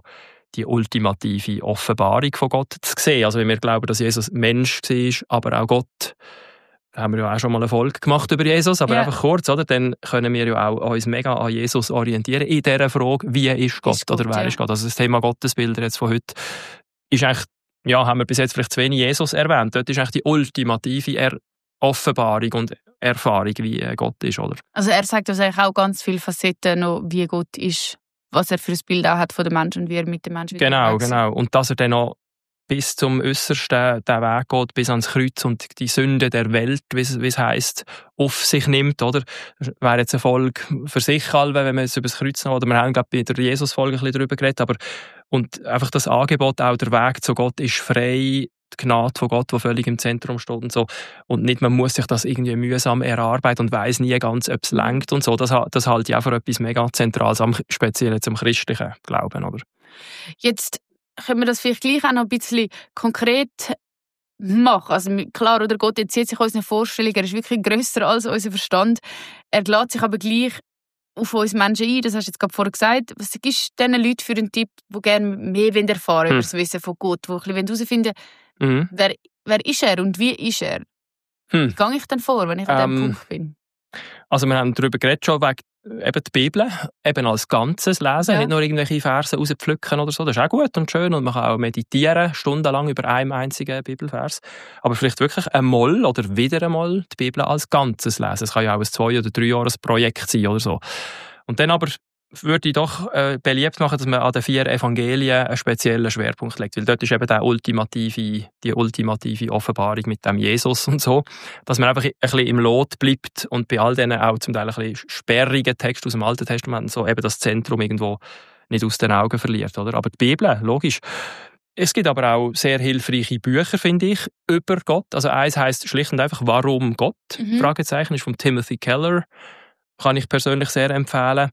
die ultimative Offenbarung von Gott zu sehen. Also wenn wir glauben, dass Jesus Mensch war, aber auch Gott, da haben wir ja auch schon mal eine Folge gemacht über Jesus, aber einfach kurz, oder? Dann können wir ja auch uns mega an Jesus orientieren in dieser Frage, wie ist Gott oder wer ist Gott? Also das Thema Gottesbilder jetzt von heute ist eigentlich, haben wir bis jetzt vielleicht zu wenig Jesus erwähnt. Dort ist eigentlich die ultimative Offenbarung und Erfahrung, wie Gott ist, oder? Also er sagt uns eigentlich auch ganz viele Facetten noch, wie Gott ist, was er für ein Bild auch hat von den Menschen und wie er mit den Menschen Genau. Und dass er dann noch bis zum Äußersten den Weg geht, bis ans Kreuz und die Sünde der Welt, wie es heisst, auf sich nimmt, oder? Das wäre jetzt eine Folge für sich, wenn wir jetzt über das Kreuz noch, oder wir haben, glaube ich, bei der Jesus-Folge ein bisschen darüber geredet, aber und einfach das Angebot, auch der Weg zu Gott ist frei, die Gnade von Gott, die völlig im Zentrum steht und so. Und nicht, man muss sich das irgendwie mühsam erarbeiten und weiss nie ganz, ob es reicht und so. Das halte ich auch für etwas mega Zentrales, speziell zum christlichen Glauben, oder? Jetzt können wir das vielleicht gleich auch noch ein bisschen konkret machen. Also klar, oder Gott entzieht sich unseren Vorstellungen, er ist wirklich grösser als unser Verstand. Er lädt sich aber gleich auf uns Menschen ein, das hast du jetzt gerade vorher gesagt. Was gibst du diesen Leuten für einen Tipp, die gerne mehr erfahren über das Wissen von Gott, die herausfinden wollen, wer ist er und wie ist er? Wie gehe ich denn vor, wenn ich an diesem Punkt bin? Also wir haben darüber geredet schon, wegen eben die Bibel eben als Ganzes lesen, nicht nur irgendwelche Verse rauspflücken oder so. Das ist auch gut und schön und man kann auch meditieren, stundenlang über einen einzigen Bibelvers. Aber vielleicht wirklich einmal oder wieder einmal die Bibel als Ganzes lesen. Es kann ja auch ein 2- oder 3-Jahres-Projekt sein oder so. Und dann aber würde ich doch beliebt machen, dass man an den 4 Evangelien einen speziellen Schwerpunkt legt. Weil dort ist eben die ultimative Offenbarung mit dem Jesus und so. Dass man einfach ein bisschen im Lot bleibt und bei all diesen auch zum Teil ein bisschen sperrigen Texten aus dem Alten Testament und so eben das Zentrum irgendwo nicht aus den Augen verliert. Oder? Aber die Bibel, logisch. Es gibt aber auch sehr hilfreiche Bücher, finde ich, über Gott. Also eins heisst schlicht und einfach «Warum Gott?» Fragezeichen, ist von Timothy Keller. Kann ich persönlich sehr empfehlen.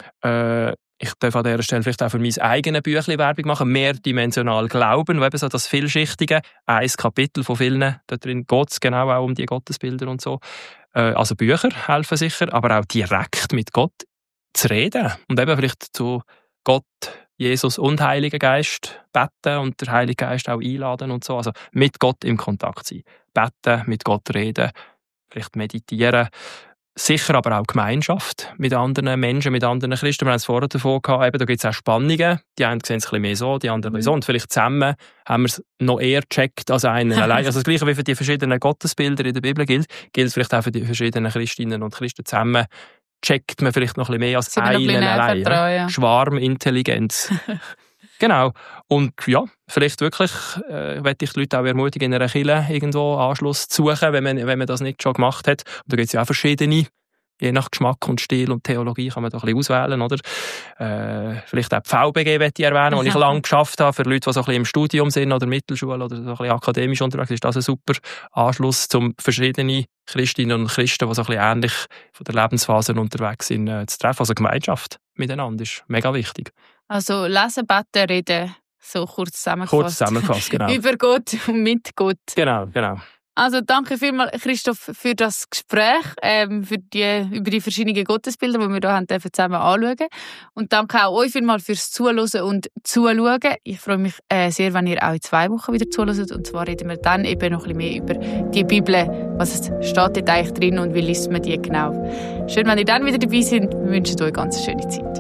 Ich darf an dieser Stelle vielleicht auch für mein eigenes Büchlein Werbung machen. Mehrdimensional Glauben, wo eben so das Vielschichtige, ein Kapitel von vielen, da drin geht es genau auch um die Gottesbilder und so. Also Bücher helfen sicher, aber auch direkt mit Gott zu reden. Und eben vielleicht zu Gott, Jesus und Heiligen Geist beten und der Heilige Geist auch einladen und so. Also mit Gott im Kontakt sein. Beten, mit Gott reden, vielleicht meditieren. Sicher aber auch Gemeinschaft mit anderen Menschen, mit anderen Christen. Wir haben es vorher davon gehabt, eben, da gibt es auch Spannungen. Die einen sehen es ein bisschen mehr so, die anderen so. Und vielleicht zusammen haben wir es noch eher gecheckt als einer allein. Also das Gleiche wie für die verschiedenen Gottesbilder in der Bibel gilt vielleicht auch für die verschiedenen Christinnen und Christen. Zusammen checkt man vielleicht noch ein bisschen mehr als einen allein. Schwarmintelligenz. Genau. Und ja, vielleicht wirklich möchte ich die Leute auch ermutigen, in einer Kirche irgendwo Anschluss zu suchen, wenn man das nicht schon gemacht hat. Und da gibt es ja auch verschiedene, je nach Geschmack und Stil und Theologie kann man da ein bisschen auswählen, oder? Vielleicht auch die VBG möchte ich erwähnen, die ich lange geschafft habe, für Leute, die so ein bisschen im Studium sind oder Mittelschule oder so ein bisschen akademisch unterwegs ist. Das ein super Anschluss, um verschiedene Christinnen und Christen, die so ein bisschen ähnlich von der Lebensphase unterwegs sind, zu treffen. Also Gemeinschaft miteinander ist mega wichtig. Also lesen, beten, reden, so kurz zusammengefasst. Kurz zusammengefasst, genau. Über Gott und mit Gott. Genau. Also danke vielmals, Christoph, für das Gespräch, über die verschiedenen Gottesbilder, die wir hier zusammen anschauen. Und danke auch euch vielmals fürs Zuhören und Zuschauen. Ich freue mich sehr, wenn ihr auch in 2 Wochen wieder zuhört. Und zwar reden wir dann eben noch ein bisschen mehr über die Bibel, was steht dort eigentlich drin und wie liest man die genau. Schön, wenn ihr dann wieder dabei seid. Wir wünschen euch eine ganz schöne Zeit.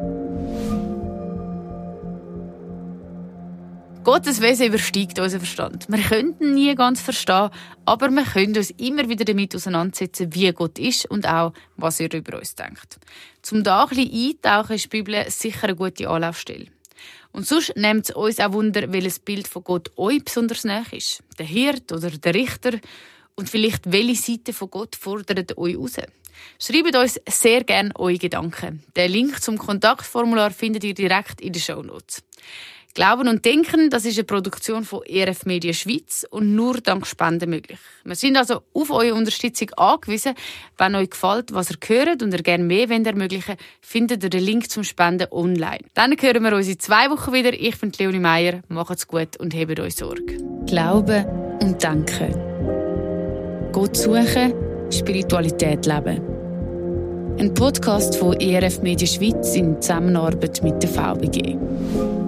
Gottes Wesen übersteigt unseren Verstand. Wir können ihn nie ganz verstehen, aber wir können uns immer wieder damit auseinandersetzen, wie Gott ist und auch, was er über uns denkt. Zum da ein bisschen eintauchen ist die Bibel sicher eine gute Anlaufstelle. Und sonst nimmt es uns auch Wunder, welches Bild von Gott euch besonders nahe ist. Der Hirt oder der Richter und vielleicht welche Seite von Gott fordert euch raus. Schreibt uns sehr gerne eure Gedanken. Den Link zum Kontaktformular findet ihr direkt in den Shownotes. Glauben und Denken, das ist eine Produktion von ERF Media Schweiz und nur dank Spenden möglich. Wir sind also auf eure Unterstützung angewiesen. Wenn euch gefällt, was ihr hört und ihr gerne mehr ermöglichen wollt, findet ihr den Link zum Spenden online. Dann hören wir uns in 2 Wochen wieder. Ich bin Leonie Meier. Macht's gut und hebt euch Sorge. Glauben und Denken. Gott suchen, Spiritualität leben. Ein Podcast von ERF Media Schweiz in Zusammenarbeit mit der VBG.